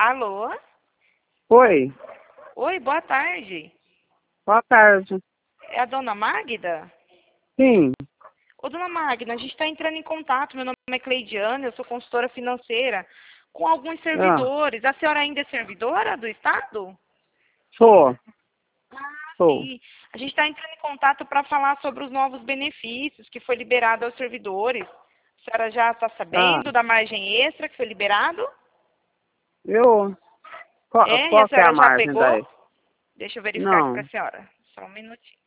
Alô? Oi, Oi, boa tarde. boa tarde. É a dona Magda? Sim, Ô, dona Magda, a gente está entrando em contato. Meu nome é Cleidiane, eu sou consultora financeira com alguns ah, servidores. A senhora ainda é servidora do Estado? sou, sou. Sim. A gente está entrando em contato para falar sobre os novos benefícios que foi liberado aos servidores. A senhora já está Ah, sabendo da margem extra que foi liberado? eu, qual, É? E a qual que é a senhora já margem pegou? daí? Deixa eu verificar aqui para a Não, senhora. Só um minutinho.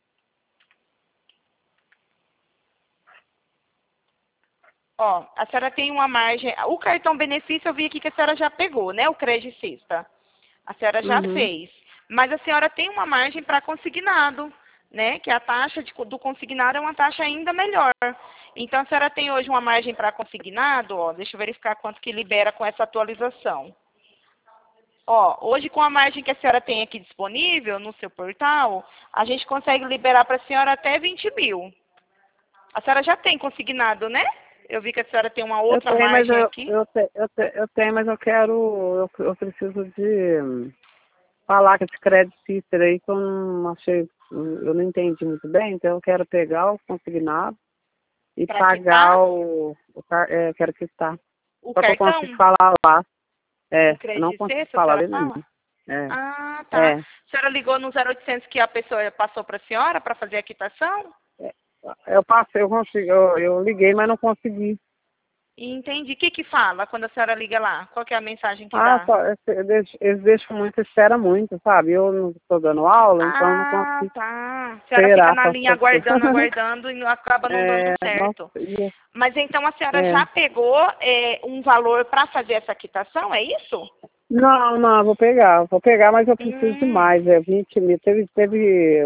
Ó, a senhora tem uma margem. O cartão benefício eu vi aqui que a senhora já pegou, né? O Credicista. A senhora já uhum. fez. Mas a senhora tem uma margem para consignado, né? Que a taxa do consignado é uma taxa ainda melhor. Então a senhora tem hoje uma margem para consignado, ó. Deixa eu verificar quanto que libera com essa atualização. Ó, hoje com a margem que a senhora tem aqui disponível no seu portal, a gente consegue liberar para a senhora até 20 mil. A senhora já tem consignado, né? Eu vi que a senhora tem uma Eu outra tenho, mas margem aqui. eu tenho, mas eu quero, eu preciso de falar com esse Credit Sister aí que eu não achei, eu não entendi muito bem, então eu quero pegar o consignado e Para quitar pagar quero quitar. o Só que eu consigo cartão, falar lá, o eu não crédito consigo sexta, a falar senhora dele fala? não. É, Ah, tá. é. A senhora ligou no 0800 que a pessoa passou para a senhora para fazer a quitação? Eu passei, eu consegui, eu liguei, mas não consegui. Entendi. O que que fala quando a senhora liga lá? Qual que é a mensagem que Ah, dá? só, eles deixam muito, espera muito, sabe? Eu não estou dando aula, então eu não Ah, consigo tá. A senhora fica esperar na para linha aguardando, aguardando e não acaba não dando Nossa, certo. Mas então a senhora é. já pegou um valor para fazer essa quitação, é isso? Não, vou pegar, mas eu preciso de Hum, mais, 20 mil. Teve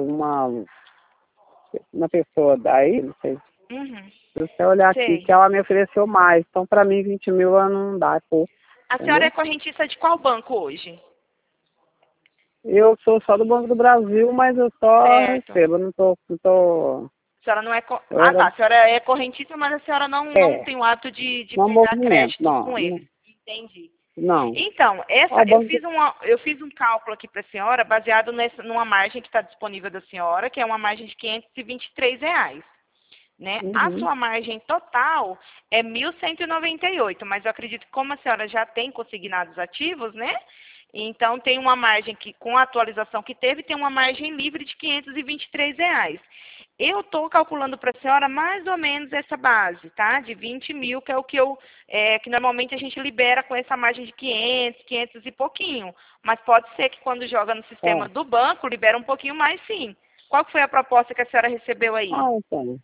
uma pessoa daí, não sei, uhum, se você olhar aqui, sei. que ela me ofereceu mais. Então, para mim, 20 mil não dá, é pouco, A senhora é entendeu? correntista de qual banco hoje? Eu sou só do Banco do Brasil, mas eu só Certo. recebo, eu não tô. A senhora não é. Eu Ah, era, tá. A senhora é correntista, mas a senhora não é, tem o hábito de não pegar movimento, créditos com eles. Entendi. não. Então, Ó, o banco, eu fiz um cálculo aqui para a senhora baseado numa margem que está disponível da senhora, que é uma margem de R$ 523, né? A uhum, sua margem total é 1.198, mas eu acredito que como a senhora já tem consignados ativos, né? Então tem uma margem que, com a atualização que teve, tem uma margem livre de R$ 523. Eu estou calculando para a senhora mais ou menos essa base, tá? De 20 mil, que é o que que normalmente a gente libera com essa margem de 500, 500 e pouquinho. Mas pode ser que quando joga no é. sistema do banco, libera um pouquinho mais, sim. Qual que foi a proposta que a senhora recebeu aí? Então.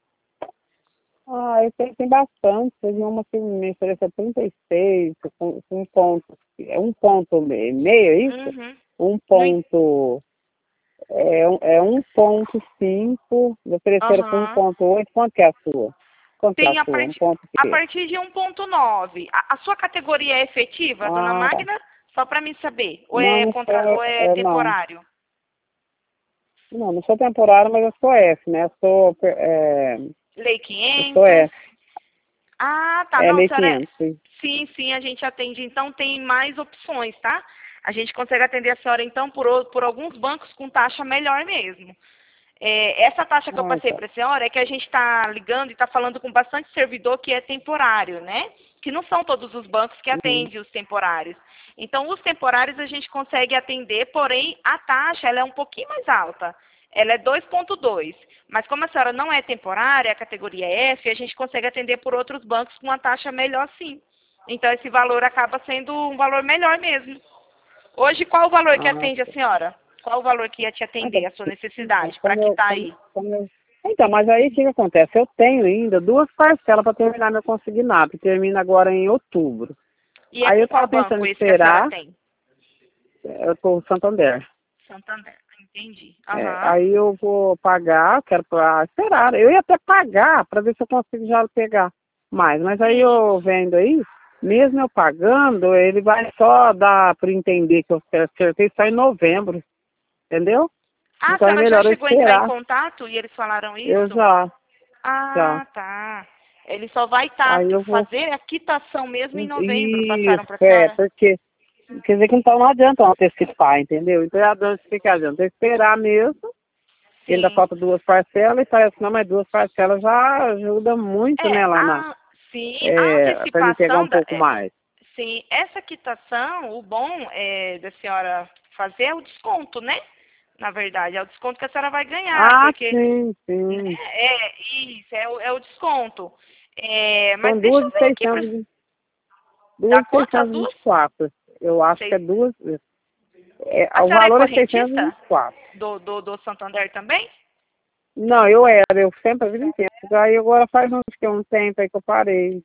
Eu tem bastante. Teve uma que me ofereceu 36, com um ponto. É um ponto e meio, é isso? Uhum. Um No en- ponto. É 1,5. Me ofereceram com Aham. 1,8. Quanto que é a sua? Quanto que é a Tem sua? Um ponto a quê? partir de 1,9. A sua categoria é efetiva, dona Ah, tá. Magna? Só para mim saber. Não, não Ou sou. é Não. temporário? Não sou temporário, mas eu sou F, né? Lei Eu sou 500? F. Ah, tá. É Não, lei senhora. 500. Sim. Sim, sim, a gente atende. Então tem mais opções, tá? A gente consegue atender a senhora, então, por alguns bancos com taxa melhor mesmo. Essa taxa que eu passei Então. para a senhora é que a gente está ligando e está falando com bastante servidor que é temporário, né? Que não são todos os bancos que Uhum. atendem os temporários. Então, os temporários a gente consegue atender, porém, a taxa ela é um pouquinho mais alta. Ela é 2,2. Mas como a senhora não é temporária, a categoria F, a gente consegue atender por outros bancos com uma taxa melhor, sim. Então, esse valor acaba sendo um valor melhor mesmo. Hoje, qual o valor que Ah, atende a senhora? Qual o valor que ia te então, atender, a sua então, necessidade, para quitar aí? então, mas aí o que acontece? Eu tenho ainda duas parcelas para terminar meu consignado, que termina agora em outubro. E é Aí eu com estava qual pensando banco em esse que a senhora esperar, tem? eu tô com Santander. Santander, entendi. Aham. Aí eu vou pagar, quero esperar. Eu ia até pagar para ver se eu consigo já pegar mais. Mas aí Sim. eu vendo aí, mesmo eu pagando, ele vai só dar para entender que eu acertei só em novembro, entendeu? Ah, a Então é senhora já melhor eu chegou a entrar em esperar. contato e eles falaram Eu isso? já. Ah, tá. Ele só vai Aí eu vou. fazer a quitação mesmo em novembro, Isso, passaram para a senhora? porque Quer dizer que então não adianta antecipar, entendeu? Então que adianta esperar mesmo. Ainda Sim. falta 2 parcelas e parece que não, mas 2 parcelas já ajuda muito, né, lá Sim, a para me pegar antecipação um pouco mais. sim, essa quitação, o bom da senhora fazer é o desconto, né? Na verdade, é o desconto que a senhora vai ganhar, Ah, porque sim, né, sim. isso, é o desconto. Mas São deixa duas eu de ver aqui, 600, dá duas de quanto as seiscentos e vinte duas? e quatro. Eu acho que é Seis- duas. A O senhora é valor é seiscentos e vinte correntista e quatro. do Santander também? Não, eu sempre a vida inteira. Aí agora faz um tempo aí que eu parei.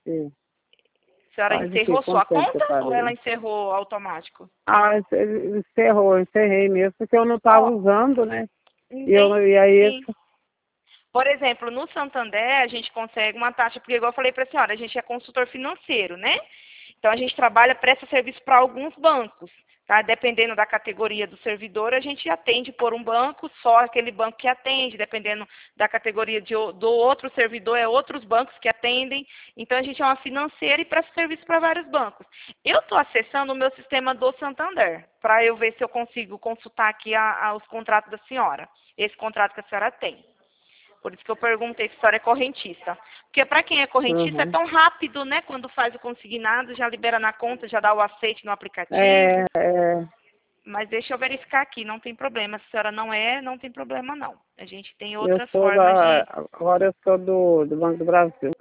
A senhora Faz o quê? encerrou sua Quanto tempo que eu conta ou ela parei? encerrou automático? Ah, encerrei mesmo, porque eu não estava Ó, usando, né? entendi. E aí, Sim. Por exemplo, no Santander, a gente consegue uma taxa, porque igual eu falei para a senhora, a gente é consultor financeiro, né? Então, a gente trabalha, presta serviço para alguns bancos, tá? Dependendo da categoria do servidor, a gente atende por um banco, só aquele banco que atende, dependendo da categoria do outro servidor, é outros bancos que atendem. Então, a gente é uma financeira e presta serviço para vários bancos. Eu estou acessando o meu sistema do Santander, para eu ver se eu consigo consultar aqui os contratos da senhora, esse contrato que a senhora tem. Por isso que eu perguntei se a senhora é correntista. Porque para quem é correntista é uhum. tão rápido, né? Quando faz o consignado, já libera na conta, já dá o aceite no É, aplicativo. é, Mas deixa eu verificar aqui, não tem problema. Se a senhora não é, não tem problema não. A gente tem eu outras sou formas de... agora eu sou do Banco do Brasil.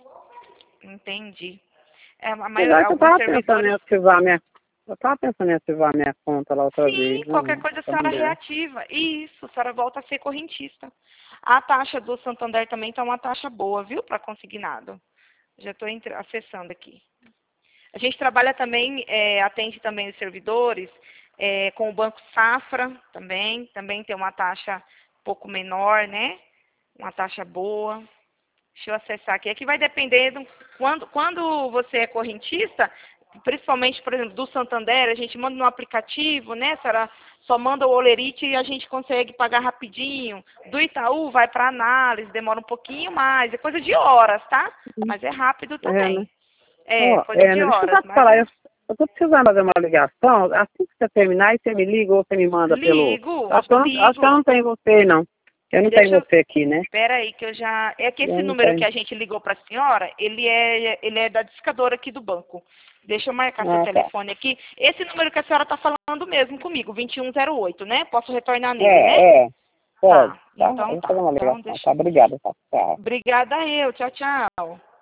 Entendi. Apesar que Alguns servidores... eu estava pensando em ativar minha conta lá outra Sim, vez, qualquer no coisa a senhora Santander. reativa. Isso, a senhora volta a ser correntista. A taxa do Santander também está uma taxa boa, viu? Para consignado. Já estou acessando aqui. A gente trabalha também, atende também os servidores, com o Banco Safra também tem uma taxa um pouco menor, né? Uma taxa boa. Deixa eu acessar aqui. Aqui vai depender quando você é correntista, principalmente, por exemplo, do Santander, a gente manda no aplicativo, né? A senhora só manda o olerite e a gente consegue pagar rapidinho. Do Itaú vai para análise, demora um pouquinho mais, é coisa de horas, tá? Mas é rápido É, né? também. É, coisa de Né? Deixa eu horas, só te mas falar, eu tô precisando fazer uma ligação. Assim que você terminar, aí você me liga ou você me manda pelo. ligo, Acho que eu ligo. não tenho você, não. Eu não tenho Deixa eu... você aqui, né? Espera aí, que eu já... É que esse Eu não número que tenho. a gente ligou para a senhora, ele é da discadora aqui do banco. Deixa eu marcar seu Ah, tá. telefone aqui. Esse número que a senhora está falando mesmo comigo, 2108, né? Posso retornar nele, né? Pode, Tá, tá? Eu então vou tá. fazer uma Então, ligação, deixa... tá? Obrigada, tá? Tchau. Obrigada eu. Tchau, tchau.